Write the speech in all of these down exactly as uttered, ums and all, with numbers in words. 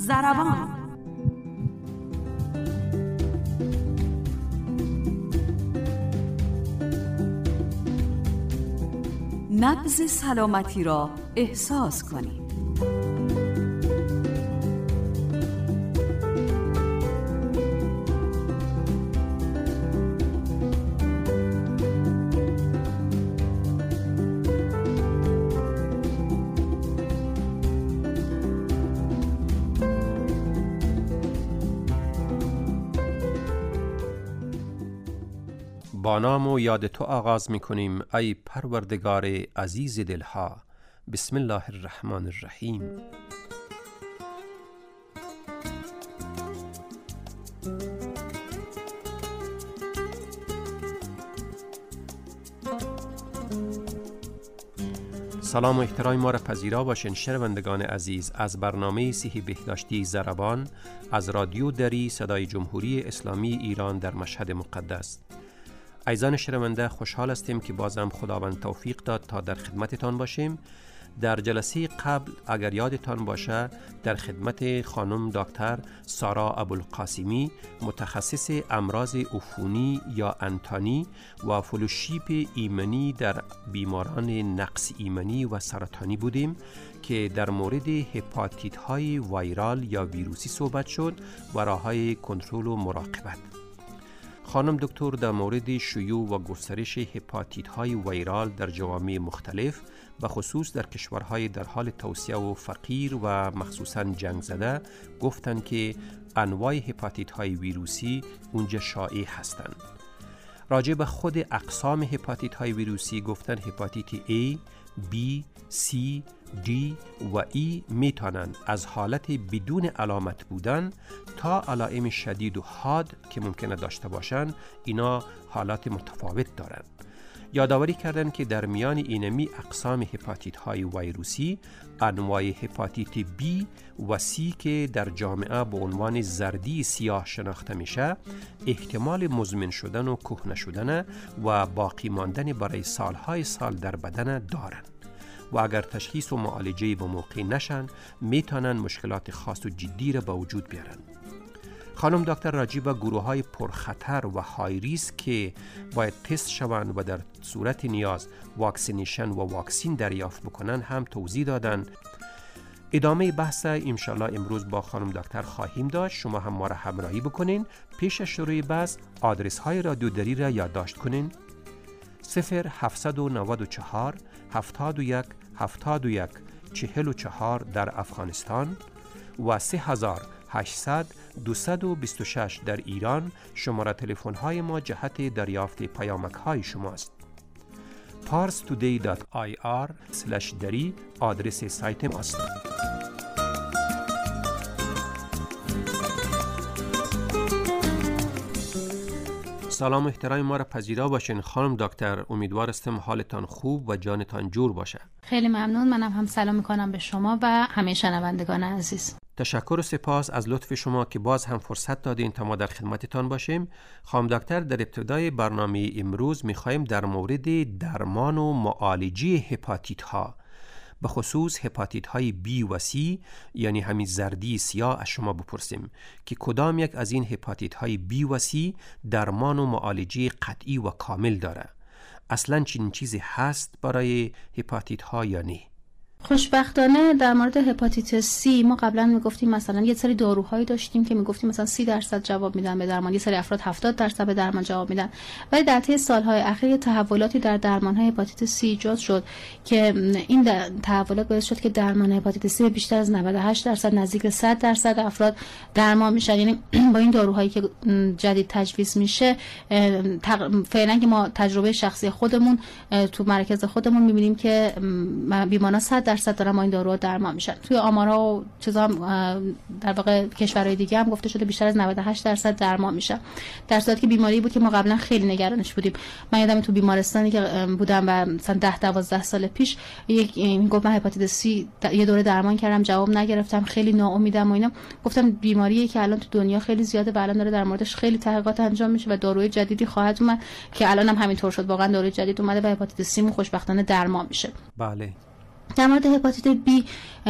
ضربان. نبض سلامتی را احساس کنید. با نام و یاد تو آغاز می کنیم ای پروردگار عزیز دلها. بسم الله الرحمن الرحیم. سلام و احترام ما را پذیرا باشین شنوندگان عزیز از برنامه صحی بهداشتی ضربان از رادیو دری صدای جمهوری اسلامی ایران در مشهد مقدس. عزیزان شنونده، خوشحال هستیم که بازم خداوند توفیق داد تا در خدمتتان باشیم. در جلسه قبل اگر یادتان باشه در خدمت خانم دکتر سارا ابوالقاسمی متخصص امراض عفونی یا انتانی و فلوشیپ ایمنی در بیماران نقص ایمنی و سرطانی بودیم که در مورد هپاتیت های ویرال یا ویروسی صحبت شد و راه‌های کنترل و مراقبت. خانم دکتر در مورد شیوع و گسترش هپاتیت های ویرال در جوامع مختلف و خصوص در کشورهای در حال توسعه و فقیر و مخصوصاً جنگ زده گفتند که انواع هپاتیت های ویروسی اونجا شایع هستند. راجع به خود اقسام هپاتیت های ویروسی گفتن هپاتیت A، B، C، D و E میتونن از حالت بدون علامت بودن تا علائم شدید و حاد که ممکنه داشته باشن، اینا حالات متفاوت دارن. یادآوری کردن که در میان اینمی اقسام هپاتیت های ویروسی انواع هپاتیت B و C که در جامعه به عنوان زردی سیاه شناخته میشه احتمال مزمن شدن و کهنه شدن و باقی ماندن برای سالهای سال در بدن دارن و اگر تشخیص و معالجه به موقع نشن میتونن مشکلات خاص و جدی را به وجود بیارن. خانم دکتر راجع به گروه های پرخطر و های ریسک که باید تست شوند و در صورت نیاز واکسینیشن و واکسین دریافت بکنن هم توضیح دادن. ادامه بحث انشالله امروز با خانم دکتر خواهیم داشت. شما هم ما را همراهی بکنین. پیش از شروع بحث آدرس های رادیو دری را یادداشت کنین: صفر هفتصد و نود و چهار هفتاد و یک هفتاد و یک چهل و چهار در افغانستان و سه هزار و هشتصد دویست و بیست و شش در ایران. شماره تلفن های ما جهت دریافت پیامک های شماست. پارس تودی دات آی آر اسلش دری آدرس سایت ماست. سلام و احترام ما را پذیرا باشین خانم دکتر. امیدوار هستم حالتان خوب و جانتان جور باشه. خیلی ممنون. منم هم سلام میکنم به شما و همه شنوندگان عزیز. تشکر و سپاس از لطف شما که باز هم فرصت دادین تا ما در خدمتتان باشیم. خانم دکتر، در ابتدای برنامه امروز میخوایم در مورد درمان و معالجه هپاتیت ها به خصوص هپاتیت های B و C یعنی همین زردی سیاه از شما بپرسیم که کدام یک از این هپاتیت های B و C درمان و معالجه قطعی و کامل داره؟ اصلا چنین چیزی هست برای هپاتیت ها یا نه؟ خوشبختانه در مورد هپاتیت سی ما قبلا میگفتیم مثلا یه سری داروهایی داشتیم که میگفتیم مثلا سی درصد جواب میدن به درمان، یه سری افراد هفتاد درصد به درمان جواب میدن، ولی در طی سالهای اخیر تحولاتی در درمانهای هپاتیت سی ایجاد شد که این تحولات باعث شد که درمان هپاتیت سی بیشتر از نود و هشت درصد نزدیک به صد درصد افراد درمان میشن. یعنی با این داروهایی که جدید تجویز میشه فعلا که ما تجربه شخصی خودمون تو مرکز خودمون میبینیم که بیماران صد درصد دارن ما این داروها درمان میشن. توی آمارها و چیزا در واقع کشورهای دیگه هم گفته شده بیشتر از نود و هشت درصد درمان میشن، در صورتی که بیماری بود که ما قبلا خیلی نگرانش بودیم. من یادم تو بیمارستانی که بودم و مثلا ده دوازده سال پیش یک گفت من هپاتیت سی یه دوره درمان کردم جواب نگرفتم، خیلی ناامیدم و اینا. گفتم بیماریه که الان تو دنیا خیلی زیاده و الان داره در موردش خیلی تحقیقات انجام میشه و داروی جدیدی خواهد اومد که الان هم همینطور شد، واقعا داروی جدید اومده و هپاتیت سی خوشبختانه درمان میشه. بله. در مورد هپاتیت بی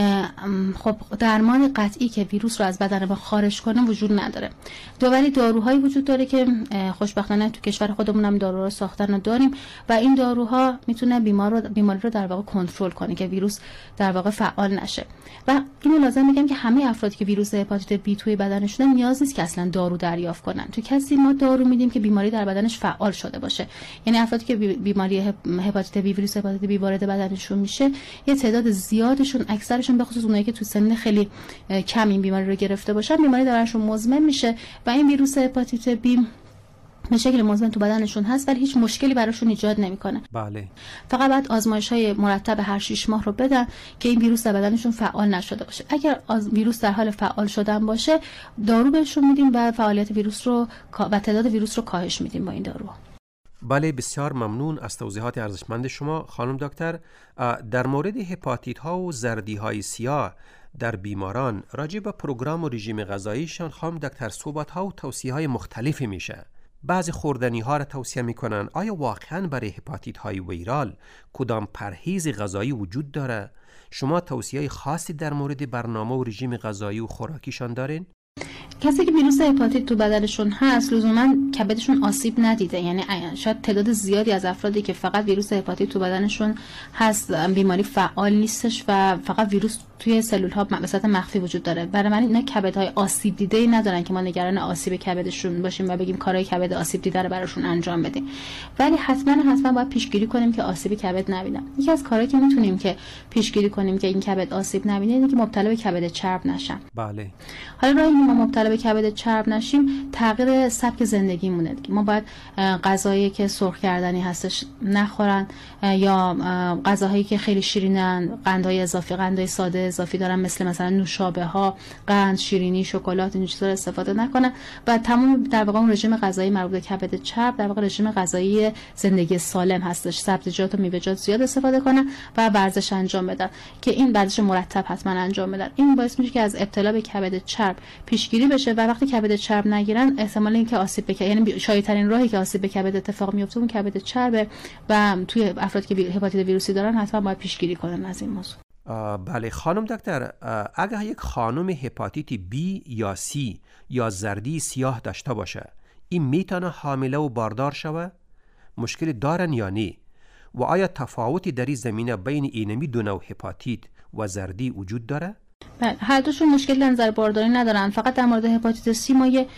خب درمان قطعی که ویروس رو از بدن ما خارج کنه وجود نداره. دو ولی داروهایی وجود داره که خوشبختانه تو کشور خودمون هم داروها رو ساختن و داریم و این داروها میتونه بیمار رو بیماری رو در واقع کنترل کنه که ویروس در واقع فعال نشه. و اینو لازم بگم که همه افرادی که ویروس هپاتیت بی توی بدنشون نیاز نیست که اصلا دارو دریافت کنن. تو کسی ما دارو میدیم که بیماری در بدنش فعال شده باشه. یعنی افرادی که بیماری هپاتیت بی ویروس هپاتیت بی وارد بدنشون میشه، یه تعداد زیادشون، اکثرشون به خصوص اونایی که تو سن خیلی کم این بیماری رو گرفته باشن، بیماری درشون مزمن میشه و این ویروس هپاتیت بی به شکل مزمن تو بدنشون هست ولی هیچ مشکلی براشون ایجاد نمیکنه. بله. فقط باید آزمایش‌های مرتب هر شش ماه رو بدن که این ویروس در بدنشون فعال نشده باشه. اگر ویروس در حال فعال شدن باشه، دارو بهشون میدیم و فعالیت ویروس رو و تعداد ویروس رو کاهش میدیم با این دارو. بله، بسیار ممنون از توضیحات ارزشمند شما خانم دکتر. در مورد هپاتیت ها و زردی های سیاه در بیماران راجع به پروگرام و رژیم غذاییشان خانم دکتر صحبت ها و توصیه های مختلفی میشه. بعضی خوردنی ها را توصیه میکنن. آیا واقعا برای هپاتیت های ویرال کدام پرهیز غذایی وجود داره؟ شما توصیه خاصی در مورد برنامه و رژیم غذایی و خوراکیشان دارین؟ کسی که ویروس هپاتیت تو بدنشون هست لزوما کبدشون آسیب ندیده، یعنی شاید تعداد زیادی از افرادی که فقط ویروس هپاتیت تو بدنشون هست بیماری فعال نیستش و فقط ویروس توی سلول ها به صورت مخفی وجود داره. برای من اینا کبدهای آسیب دیده ای ندارن که ما نگران آسیب کبدشون باشیم و بگیم کارهای کبد آسیب دیده رو براشون انجام بدیم. ولی حتما حتما باید پیشگیری کنیم که آسیب کبد نبینن. یکی از کارهایی که میتونیم که پیشگیری کنیم که این کبد آسیب نبینه اینه که مبتلا به کبد چرب نشن. بله. حالا راهی ما مبتلا به کبد چرب نشیم تغییر سبک زندگیمونه دیگه. ما باید غذایی که سرخ کردنی هستش نخورن یا غذاهایی که خیلی شیرینن، قندهای اضافی، قندهای ساده اضافی دارن مثل مثلا نوشابه ها، قند، شیرینی، شکلات، این چیزا رو استفاده نکنن و تمام در واقع اون رژیم غذایی مربوط به کبد چرب در واقع رژیم غذایی زندگی سالم هستش. سبزیجات و میوه‌جات زیاد استفاده کنن و ورزش انجام بدن که این ورزش مرتب حتما انجام بدن. این باعث میشه که از ابتلا به کبد چرب پیشگیری بشه و وقتی کبد چرب نگیرن احتمال اینکه آسیب بکشه، یعنی شایع ترین راهی که آسیب به کبد اتفاق میفته اون کبد چربه و توی افرادی که هپاتیت ویروسی دارن حتما باید پیشگیری کنن از این موضوع. بله خانم دکتر، اگر یک خانم هپاتیت بی یا سی یا زردی سیاه داشته باشه، این میتونه حامله و باردار شوه؟ مشکل دارن یا نه؟ و آیا تفاوتی در این زمینه بین اینمی دو نوع هپاتیت و زردی وجود داره؟ بله، هر دوشون مشکل در نظر بارداری ندارن. فقط در مورد هپاتیت سی ما یه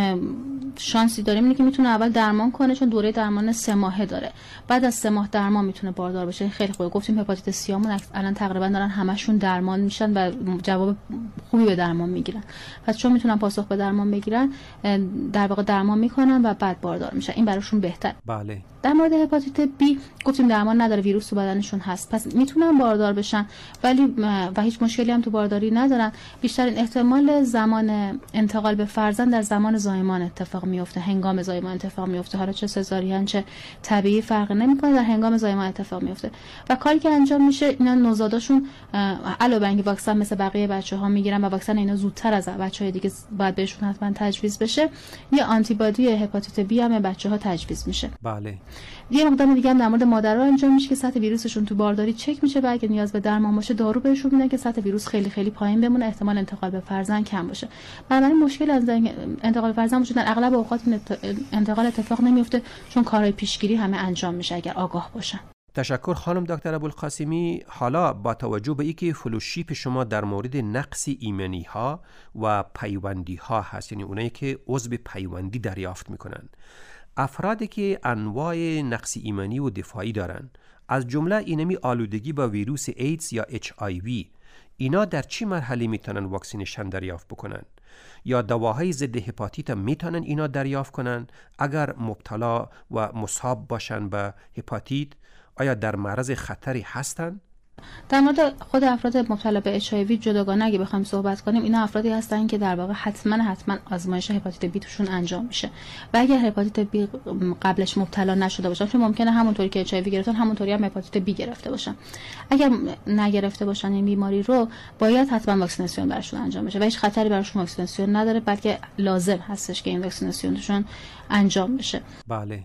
شانسی داریم اینه که میتونه اول درمان کنه چون دوره درمان سه ماهه داره. بعد از سه ماه درمان میتونه باردار بشه. خیلی خوبه. گفتیم هپاتیت سی همون الان تقریبا دارن همشون درمان میشن و جواب خوبی به درمان میگیرن. پس چون میتونن پاسخ به درمان بگیرن در واقع درمان میکنن و بعد باردار میشن. این براشون بهتر. بله. در مورد هپاتیت بی گفتیم درمان نداره، ویروس تو بدنشون هست، پس میتونن باردار بشن ولی و هیچ مشکلی هم تو بارداری ندارن. بیشترین احتمال زمان انتقال به فرزند در زمان زایمان اتفاق میفته، هنگام زایمان اتفاق میفته. حالا چه سزارین چه طبیعی فرق نمیکنه، در هنگام زایمان اتفاق میفته. و کاری که انجام میشه اینا نوزاداشون علاوه بر اینکه واکسن مثل بقیه بچه‌ها میگیرن و واکسن اینا زودتر از بچه‌های دیگه باید بهشون حتما تجویز بشه، یه آنتی بادی هپاتیت بی هم به بچه‌ها تجویز میشه. بله. یه مقدار دیگه هم در مورد مادرها انجام میشه که سطح ویروسشون تو بارداری چک میشه و اگه نیاز به درمان باشه دارو بهشون میدن که سطح ویروس خیلی خیلی پایین بمونه، احتمال انتقال به فرزند کم باشه. بنابراین مشکل از انتقال به فرزند وجود نداره. اغلب اوقات انتقال اتفاق نمیفته چون کارهای پیشگیری همه انجام میشه اگر آگاه باشن. تشکر خانم دکتر ابوالقاسمی. حالا با توجه به اینکه فلوشیپ شما در مورد نقص ایمنی ها و پیوندی ها هست، یعنی اونایی که عضو پیوندی دریافت میکنن، افرادی که انواع نقص ایمنی و دفاعی دارن، از جمله اینمی آلودگی با ویروس ایدز یا اچ آی وی، اینا در چی مرحله میتونن واکسینیشن دریافت بکنن؟ یا دواهای ضد هپاتیت میتونن اینا دریافت کنن؟ اگر مبتلا و مصاب باشن به هپاتیت آیا در معرض خطری هستن؟ در مورد خود افراد مبتلا به اچ آی وی جداگانه اگه بخوایم صحبت کنیم، اینا افرادی هستن که در واقع حتما حتما آزمایش هپاتیت بی توشون انجام میشه و اگر هپاتیت بی قبلش مبتلا نشده باشن، چون ممکنه همونطوری که اچ آی وی گرفتن همونطوری هم هپاتیت بی گرفته باشن، اگر نگرفته باشن این بیماری رو باید حتما واکسیناسیون براشون انجام بشه و هیچ خطری براشون واکسیناسیون نداره، بلکه لازم هستش که این واکسیناسیونشون انجام بشه. بله.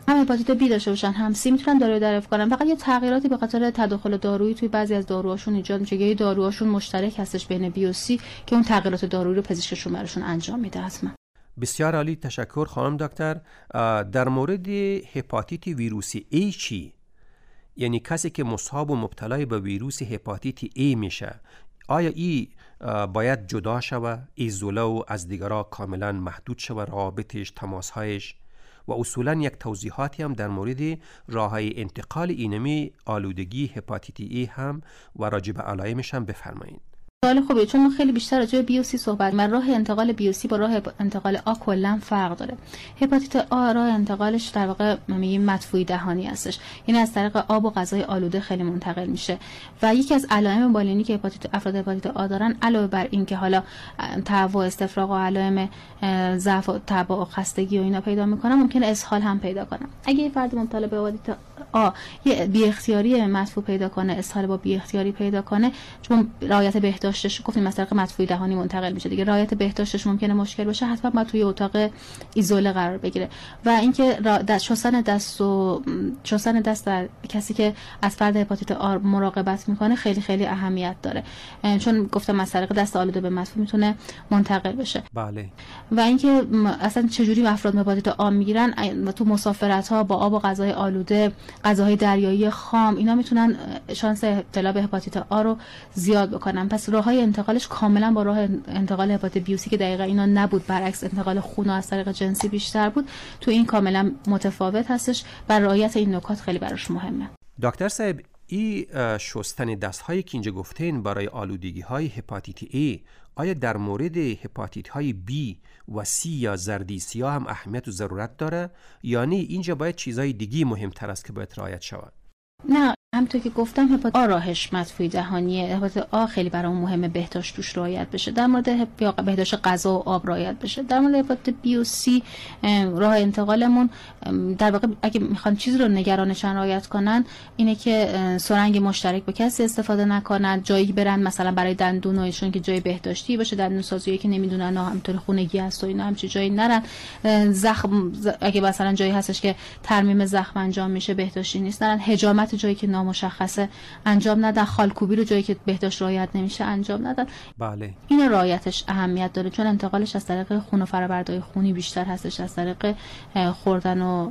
هم هپاتیت بی داشته باشن هم سی میتونن داروی دریافت کنن. فقط یه تغییراتی به خاطر تداخل دارویی توی بعضی از داروهاشون ایجاد میشه. یه داروهاشون مشترک هستش بین بی و سی که اون تغییرات دارویی رو پزشکشون براشون انجام میده. حتما. بسیار عالی، تشکر خانم دکتر. در مورد هپاتیت ویروسی ای چی؟ یعنی کسی که مصاب و مبتلای به ویروس هپاتیت ای میشه، آیا ای باید جدا شوه، ایزوله و از دیگرها کاملا محدود شوه روابطش، تماسهایش؟ و اصولا یک توضیحاتی هم در مورد راههای انتقال اینمی آلودگی هپاتیت ای هم و راجع به علائمش هم بفرمایید. سوال خوبه، چون ما خیلی بیشتر راجع به بی و سی صحبت می‌کنیم. راه انتقال بی و سی با راه انتقال آ کلا فرق داره. هپاتیت آ راه انتقالش در واقع میگیم مدفوعی دهانی هستش، یعنی از طریق آب و غذای آلوده خیلی منتقل میشه و یکی از علائم بالینی که هپاتیت افراد هپاتیت آ دارن علاوه بر این که حالا تهوع، استفراغ و علائم ضعف و تب و خستگی و اینا پیدا میکنن، ممکنه اسهال هم پیدا کنن. اگه فرد مبتلا به هپاتیت آ یه بی اختیاری مدفوع پیدا کنه، اسهال با بی اختیاری پیدا کنه، چون رعایت بهداشتش گفتیم از طریق مدفوعی دهانی منتقل میشه دیگه، رعایت بهداشتش ممکنه مشکل باشه، حتما باید توی اتاق ایزوله قرار بگیره. و اینکه دست شستن دست و شستن دست در کسی که از فرد هپاتیت آ مراقبت میکنه خیلی خیلی اهمیت داره، چون گفتم از طریق دست آلوده به مدفوع میتونه منتقل بشه. بله. و اینکه اصلا چجوری افراد هپاتیت آ میگیرن و تو مسافرت ها با آب و غذای آلوده، غذاهای دریایی خام، اینا میتونن شانس ابتلا به هپاتیت آ رو زیاد بکنن. پس راههای انتقالش کاملا با راه انتقال هپاتیت بی و سی که دقیقاً اینا نبود، برعکس انتقال خون از طریق جنسی بیشتر بود، تو این کاملا متفاوت هستش و رعایت این نکات خیلی براش مهمه. دکتر صاحب، این شستن دست‌هایی که اینجا گفتین برای آلودگی‌های هپاتیت ای، آیا در مورد هپاتیت‌های بی و سی یا زردی سیاه هم اهمیت و ضرورت داره؟ یعنی اینجا باید چیزهای دیگی مهمتر است که باید رعایت شود؟ نه، همونطور که گفتم هپاتیت آ راهش مدفوعی دهانیه. هپاتیت آ خیلی برام مهمه بهداشت توش رعایت بشه، در مورد بهداشت غذا و آب رعایت بشه. در مورد هپاتیت بی و سی راه انتقالمون در واقع اگه میخوان چیزی رو نگرانشن رعایت کنن اینه که سرنگ مشترک با کسی استفاده نکنن، جایی برن مثلا برای دندونایشون که جای بهداشتی باشه، دندون سازی که نمیدونن نه همینطور خونگی هست و اینا همچین جایی نرن. زخم اگه مثلا جایی هستش که ترمیم زخم انجام میشه بهداشتی نیست نرن. حجامت جایی که مشخصه انجام ندن، خالکوبی رو جایی که بهداشت رعایت نمیشه انجام ندن. بله. این رعایتش اهمیت داره چون انتقالش از طریق خون و فرآوردهای خونی بیشتر هستش، از طریق خوردن و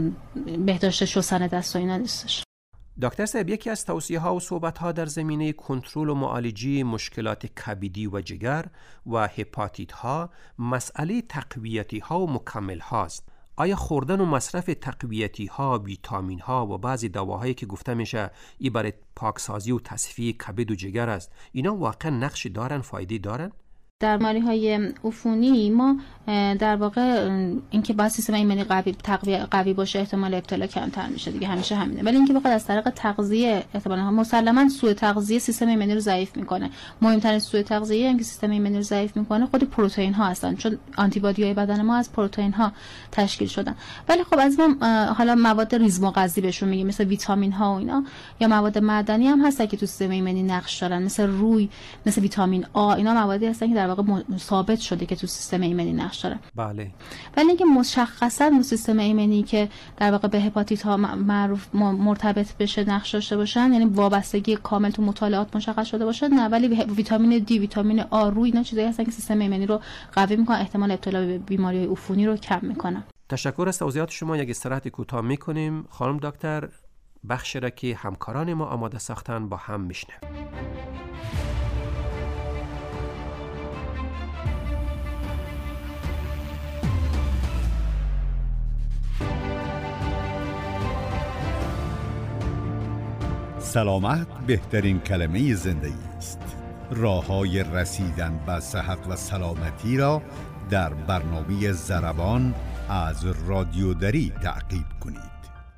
بهداشت شستن دست و اینا نیستش. دکتر صاحب، یکی از توصیه ها و صحبت ها در زمینه کنترل و معالجه مشکلات کبدی و جگر و هپاتیت ها مسئله تقویتی ها و مکمل هاست. آیا خوردن و مصرف تقویتی ها، ویتامین ها و بعضی دواهایی که گفته میشه ای برای پاکسازی و تصفیه کبد و جگر است، اینا واقعا نقش دارن، فایده دارن؟ در بیماری‌های عفونی ما در واقع اینکه با سیستم ایمنی قوی تقویت قوی باشه احتمال ابتلا کمتر میشه دیگه، همیشه همینه. ولی اینکه بخواد از طریق تغذیه احتمالاً مسلماً سوء تغذیه سیستم ایمنی رو ضعیف میکنه. مهمترین سوء تغذیه که سیستم ایمنی رو ضعیف میکنه خود پروتئین ها هستن، چون آنتی بادی‌های بدن ما از پروتئین ها تشکیل شدن. ولی خب از ما حالا مواد ریزمغذی بهشون میگیم، مثل ویتامین ها و اینا، یا مواد معدنی هم هستن که تو سیستم ایمنی نقش دارن، مثل روی، مثل ویتامین آ، اینا موادی هستن که در واقع ثابت شده که تو سیستم ایمنی نقش داره. بله. ولی اینکه مشخصا تو سیستم ایمنی که در واقع به هپاتیت ها معروف مرتبط بشه نقش داشته باشن، یعنی وابستگی کامل تو مطالعات مشخص شده باشه، نه. ولی ویتامین دی، ویتامین آ، روی، اینا چیزایی هستن که سیستم ایمنی رو قوی میکنن، احتمال ابتلا به بیماری‌های عفونی رو کم میکنن. تشکر از توضیحات شما. یک استراحت کوتاه میکنیم. خانم دکتر، بخش را که همکاران ما آماده ساختن با هم میشنویم. سلامت بهترین کلمه زندگی است. راه‌های رسیدن به صحت و سلامتی را در برنامه ضربان از رادیو دری تعقیب کنید.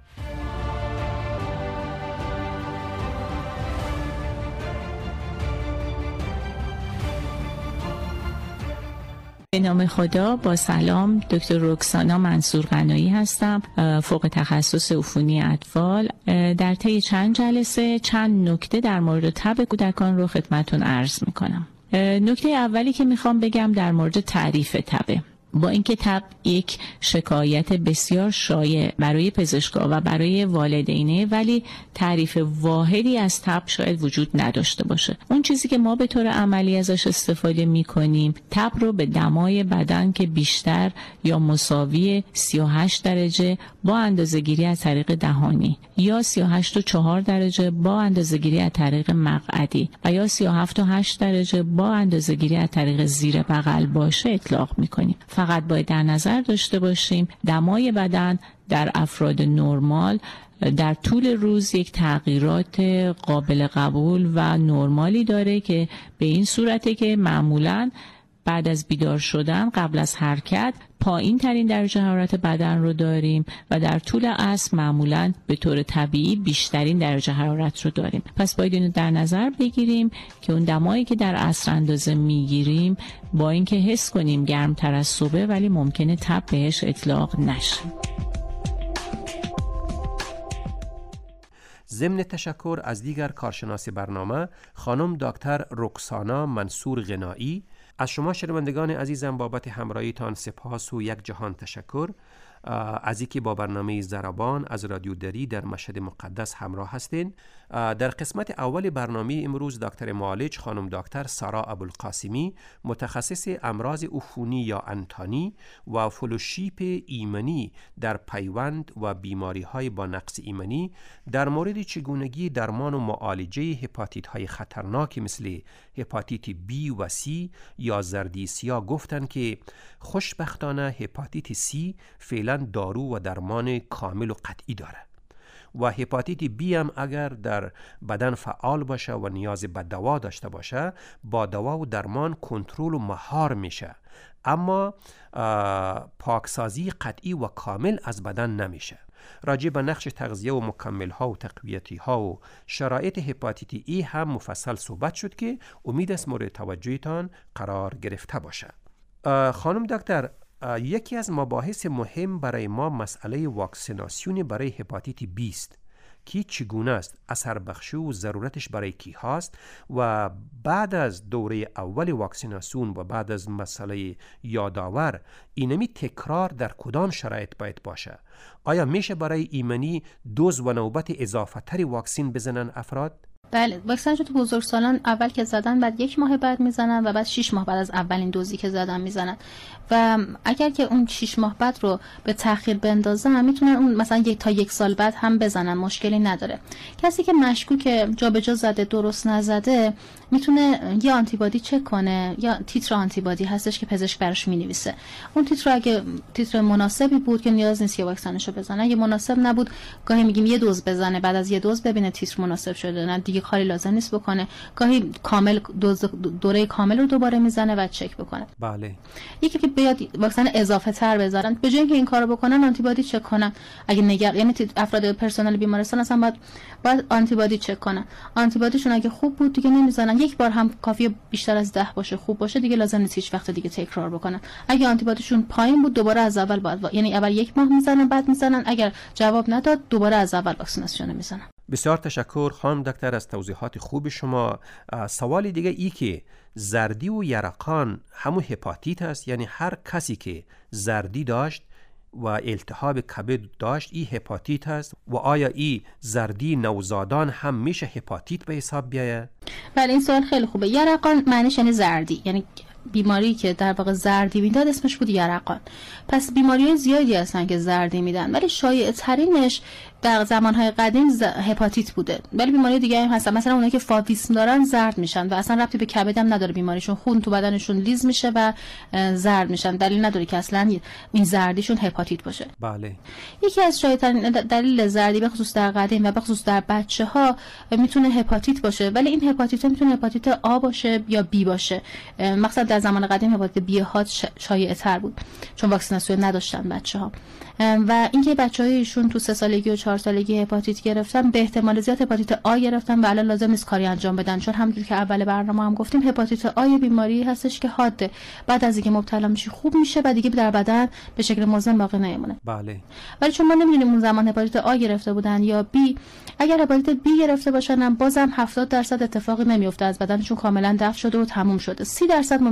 به نام خدا، با سلام. دکتر رکسانا منصور قنایی هستم، فوق تخصص عفونی اطفال. در طی چند جلسه چند نکته در مورد تب کودکان رو خدمتتون عرض میکنم. نکته اولی که میخوام بگم در مورد تعریف تبه. با اینکه تب یک شکایت بسیار شایع برای پزشکا و برای والدینه، ولی تعریف واحدی از تب شاید وجود نداشته باشه. اون چیزی که ما به طور عملی ازش استفاده می‌کنیم، تب رو به دمای بدن که بیشتر یا مساوی سی و هشت درجه با اندازه‌گیری از طریق دهانی، یا سی و هشت و چهار درجه با اندازه‌گیری از طریق مقعدی و یا سی و هفت و هشت درجه با اندازه‌گیری از طریق زیر بغل باشه اطلاق می‌کنیم. فقط باید در نظر داشته باشیم دمای بدن در افراد نرمال در طول روز یک تغییرات قابل قبول و نرمالی داره که به این صورته که معمولاً بعد از بیدار شدن قبل از حرکت پایین ترین درجه حرارت بدن رو داریم و در طول عصر معمولاً به طور طبیعی بیشترین درجه حرارت رو داریم. پس باید اینو در نظر بگیریم که اون دمایی که در عصر اندازه میگیریم با اینکه حس کنیم گرمتر از صبح، ولی ممکنه تب بهش اطلاق نشه. ضمن تشکر از دیگر کارشناس برنامه خانم دکتر رکسانا منصور غنایی. از شما شنوندگان عزیزم بابت همراهیتان سپاس و یک جهان تشکر. از اینکه با برنامه ضربان از رادیو دری در مشهد مقدس همراه هستین. در قسمت اول برنامه امروز دکتر معالج خانم دکتر سارا ابوالقاسمی، متخصص امراض عفونی یا انتانی و فلوشیپ ایمنی در پیوند و بیماری های با نقص ایمنی، در مورد چگونگی درمان و معالجه هپاتیت های خطرناک مثل هپاتیت بی و سی یا زردی سیاه گفتن که خوشبختانه هپاتیت سی فعلا دارو و درمان کامل و قطعی داره و هپاتیت بی هم اگر در بدن فعال باشه و نیاز به دوا داشته باشه، با دوا و درمان کنترل و مهار میشه، اما پاکسازی قطعی و کامل از بدن نمیشه. راجع به نقش تغذیه و مکمل ها و تقویتی ها و شرایط هپاتیت ای هم مفصل صحبت شد که امید است مورد توجهتان قرار گرفته باشه. خانم دکتر، یکی از مباحث مهم برای ما مسئله واکسیناسیون برای هپاتیت بی است که چگونه است، اثر بخشی و ضرورتش برای کی هست و بعد از دوره اول واکسیناسیون و بعد از مسئله یادآور اینمی تکرار در کدام شرایط باید باشه؟ آیا میشه برای ایمنی دوز و نوبت اضافه تری واکسین بزنن افراد؟ بله، واکسن تو بزرگسالان اول که زدن بعد یک ماه بعد میزنن و بعد شش ماه بعد از اولین دوزی که زدن میزنن و اگر که اون شش ماه بعد رو به تأخیر بندازن میتونن اون مثلا یک تا یک سال بعد هم بزنن، مشکلی نداره. کسی که مشکوک جابجا زده درست نزده میتونه یا آنتیبادی چک کنه یا تیتر آنتیبادی هستش که پزشک براش مینویسه. اون تیتر اگه تیتر مناسبی بود که نیاز نیست که واکسنشو بزنه، اگه مناسب نبود گاهی میگیم یه دوز بزنه، بعد از یه دوز ببینه تیتر مناسب شده نه دیگه کاری لازم نیست بکنه. گاهی کامل دوز دوره کامل رو دوباره میزنه و چک بکنه. بله. یکی که بیاد واکسن اضافه تر بزنن، به جای اینکه این کارو بکنن آنتیبادی چک کنن. اگه نگران یعنی افراد پرسنل بیمارستان اصلا باید باید آنتیبادی چک کنن. آنتیبادیشون اگه خوب بود دیگه نمیزنن. یک بار هم کافیه بیشتر از ده باشه، خوب باشه، دیگه لازم نیست هیچ وقت دیگه تکرار بکنن. اگه آنتیبادیشون پایین بود دوباره از اول باید و... یعنی اول یک ماه میزنن بعد میزنن، اگر جواب نداد دوباره از اول واکسیناسیون میزنن. بسیار تشکر خانم دکتر از توضیحات خوب شما. سوال دیگه ای که زردی و یرقان همون هپاتیت است، یعنی هر کسی که زردی داشت و التهاب کبد داشت این هپاتیت هست و آیا این زردی نوزادان هم میشه هپاتیت به حساب بیایه؟ بله این سوال خیلی خوبه. یرقان معنیش یعنی زردی، یعنی بیماری که در واقع زردی میداد اسمش بود یرقان. پس بیماری‌های زیادی هستن که زردی میدن، ولی شایع ترینش در زمانهای قدیم ز... هپاتیت بوده. ولی بیماری دیگه هم هستن، مثلا اونایی که فاویسم دارن زرد میشن و اصلا ربطی به کبد هم نداره بیماریشون، خون تو بدنشون لیز میشه و زرد میشن، دلیل نداره که اصلا این زردیشون هپاتیت باشه. بله. یکی از شایع ترین دلیل زردی به خصوص در قدیم و به خصوص در بچه‌ها میتونه هپاتیت باشه، ولی این هپاتیت میتونه هپاتیت آ باشه یا بی باشه. مثلا در زمان قدیم هپاتیت بی ها شایع تر بود چون واکسیناسیون نداشتن بچه‌ها، و اینکه بچه‌هایشون تو سه سالگی و چهار سالگی هپاتیت گرفتن به احتمال زیاد هپاتیت آ گرفتن و الان لازم نیست کاری انجام بدن، چون همونجوری که اول برنامه هم گفتیم هپاتیت آ یه بیماری هستش که حاده، بعد از اینکه مبتلا میشه خوب میشه و دیگه در بدن به شکل مزمن باقی نمیمونه. بله. ولی چون ما نمیدونیم اون زمان هپاتیت آ گرفته بودن یا بی، اگر هپاتیت بی گرفته باشن هم بازم هفتاد درصد اتفاقی نمیفته، از بدنشون کاملا دفع شده و تموم شده. سی درصد ممکنه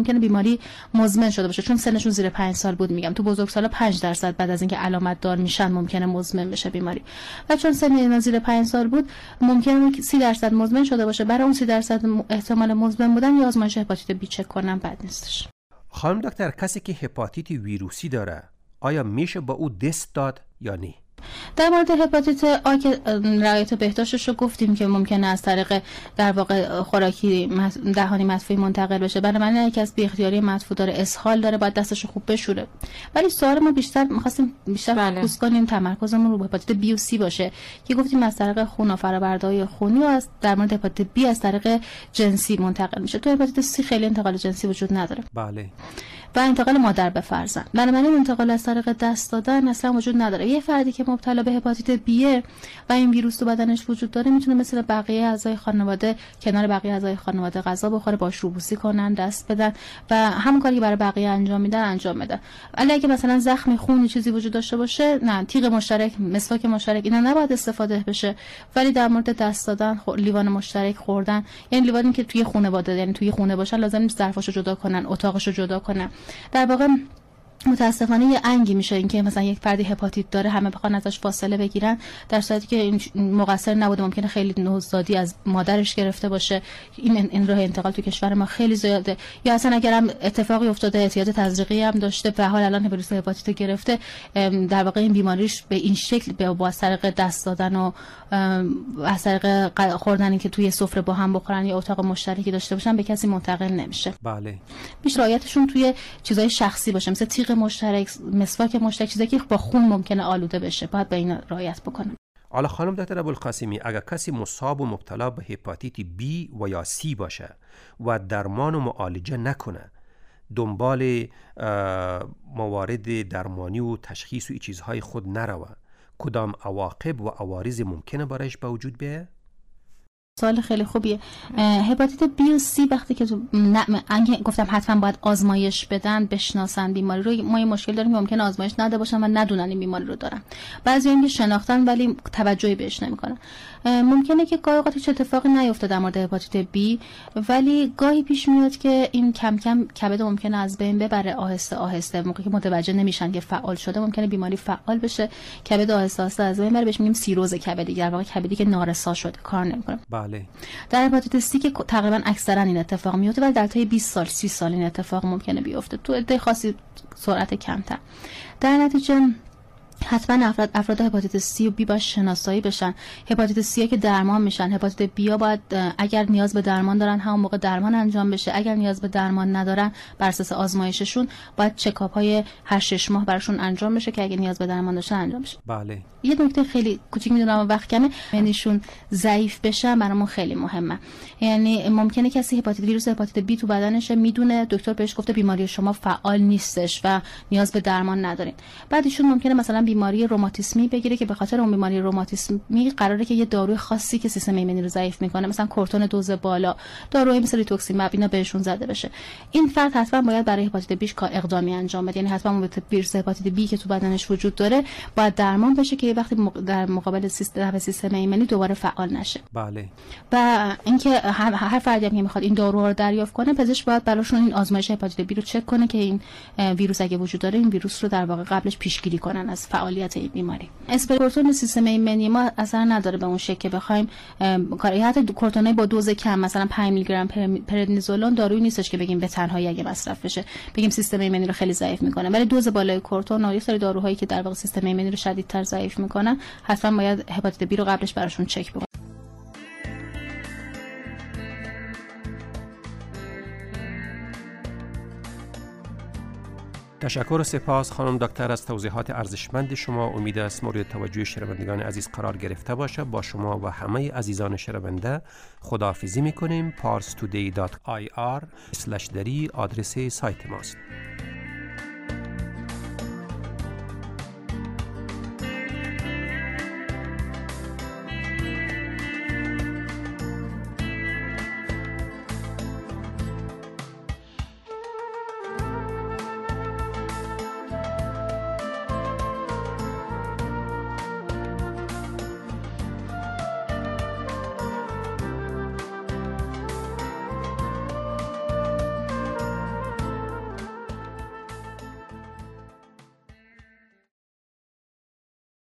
ممکنه بیماری مزمن شده باشه، چون سنشون زیر پنج سال بود. میگم تو بزرگسالا پنج درصد بعد از اینکه علامت دار میشن ممکنه مزمن بشه بیماری، و چون سن اینا زیر پنج سال بود ممکنه سی درصد مزمن شده باشه. برای اون سی درصد احتمال مزمن بودن یا آزمایش هپاتیت بی چک کنن بد نیستش. خانم دکتر، کسی که هپاتیت ویروسی داره آیا میشه با او دست داد یا نه؟ در مورد هپاتیت آ که رعایت بهداشتش رو گفتیم که ممکنه از طریق در واقع خوراکی دهانی مدفوعی منتقل بشه. بنابراین اگه از بی اختیاری مدفوع داره، اسهال داره، باید دستش رو خوب بشوره. ولی سوال ما بیشتر می‌خواستیم بیشتر فوکوس کنیم، تمرکزمون رو هپاتیت بی و سی باشه که گفتیم از طریق خون فرآورده‌های خونی و از در مورد هپاتیت بی از طریق جنسی منتقل میشه. تو هپاتیت سی خیلی انتقال جنسی وجود نداره. بله. و انتقال مادر به فرزند. بنابراین انتقال از طریق دست دادن اصلا وجود نداره. یه فردی که مبتلا به هپاتیت بی و این ویروس تو بدنش وجود داره میتونه مثل بقیه اعضای خانواده کنار بقیه اعضای خانواده غذا بخوره، باش روبوسی کنن، دست بدن و همون کاری که برای بقیه انجام میدن انجام بده. ولی اگه مثلا زخم خونی چیزی وجود داشته باشه، نه، تیغ مشترک، مسواک مشترک اینا نباید استفاده بشه. ولی در مورد دست دادن، لیوان مشترک خوردن، یعنی لیوانی که توی خونه باشه، یعنی توی خونه باشن، لازم نیست ظرفاشو جدا کنن، اتاقشو جدا کنن. در واقع متاسفانه یه انگی میشه این که مثلا یک فردی هپاتیت داره همه بخوان ازش فاصله بگیرن، در صورتی که این مقصر نبوده. ممکنه خیلی نوزادی از مادرش گرفته باشه. این این راه انتقال تو کشور ما خیلی زیاده. یا اصلا اگرم اتفاقی افتاده، اعتیاد تزریقی هم داشته به حال الان ویروس هپاتیت گرفته، در واقع این بیماریش به این شکل به با از طریق دست دادن و از طریق خوردنی که توی سفره با هم بخورن یا اتاق مشترکی داشته باشن به کسی منتقل نمیشه. بله. بیش رعایتشون توی چیزای شخصی باشه، مثل تیغ مشترک، مسواک مشترک، چیزایی که با خون ممکنه آلوده بشه، باید به این رعایت بکنن. حالا خانم دکتر ابوالقاسمی، اگر کسی مصاب و مبتلا به هپاتیت بی و یا سی باشه و درمان و معالجه نکنه، دنبال موارد درمانی و تشخیص و ای چیزهای خود نروه، کدام عواقب و عوارض ممکنه برایش به وجود بیاد؟ سوال خیلی خوبیه. هپاتیت بی و سی وقتی که تو انگه گفتم حتما باید آزمایش بدن، بشناسن بیماری رو. ما یه مشکل داریم که ممکنه آزمایش نده باشن و ندونن این بیماری رو دارن. بعضی اینکه شناختن ولی توجهی بهش نمیکنن. ممکنه که گاهی اوقات هیچ اتفاقی نیفته در مورد هپاتیت بی، ولی گاهی پیش میاد که این کم کم کبد ممکنه از بین ببره، آهسته آهسته. موقعی که متوجه نمیشن که فعال شده، ممکنه بیماری فعال بشه، کبد آهسته آهسته از بین بره. بهش میگیم سیروز کبدی، در واقع کبدی که نارسا شده، کار نمیکنه. بله. در هپاتیت سی که تقریبا اکثرا این اتفاق میفته، ولی در طی بیست سال سی سال این اتفاق ممکنه بیفته، تو عده خاصی سرعت کمتر. در نتیجه حتما افراد افراد هپاتیت سی و بی باید شناسایی بشن. هپاتیت سی که درمان میشن، هپاتیت بی ها باید اگر نیاز به درمان دارن همون موقع درمان انجام بشه، اگر نیاز به درمان ندارن بر اساس آزمایششون باید چکاپ های هر شش ماه براشون انجام بشه که اگه نیاز به درمان داشتن انجام بشه. بله. یه نکته خیلی کوچیک میدونم وقت کمه، یعنیشون ضعیف بشن برامون خیلی مهمه. یعنی ممکنه کسی هپاتیت ویروس هپاتیت بی تو بدنشه، میدونه دکتر بهش گفته بیماری شما فعال نیستش و نیاز به درمان ندارین، بعد ایشون ممکنه مثلا بیماری روماتیسمی بگیره که به خاطر اون بیماری روماتیسمی قراره که یه داروی خاصی که سیستم ایمنی رو ضعیف میکنه، مثلا کورتون دوز بالا، داروی مثل ریتوکسیماب اینا بهشون زده بشه. این فرد حتما باید برای هپاتیت بی کار اقدامی انجام بده. یعنی حتما به ویروس هپاتیت بی که تو بدنش وجود داره باید درمان بشه که وقتی در مقابل سیستم سیستم ایمنی دوباره فعال نشه. بله. و اینکه هر, هر فردی که میخواد این دارو رو دریافت کنه، پزشک باید براشون این آزمایش هپاتیت بی رو چک کنه که این ویروس اگه وجود داره، این ویروس رو در واقع قبلش پیشگیری کنن از فعالیت این بیماری. اسپرکورتون سیستم ایمنی ما اثر نداره به اون شکل که بخوایم کاری. حتی کورتونای با دوز کم مثلا پنج میلی گرم پردنیزولون دارویی نیستش که بگیم به تنهایی اگه مصرف بشه بگیم سیستم ایمنی رو خیلی ضعیف میکنه، ولی دوز بالای کورتون و یه سری داروهایی که در واقع سیستم ایمنی رو شدیدتر ضعیف میکنن، حتما باید هپاتیت بی رو قبلش براشون چک بکنیم. تشکر و سپاس خانم دکتر از توضیحات ارزشمند شما. امید است مورد توجه شنوندگان عزیز قرار گرفته باشه. با شما و همه عزیزان شنونده خداحافظی میکنیم. پارس تودی دات آی آر اسلش دری آدرس سایت ماست.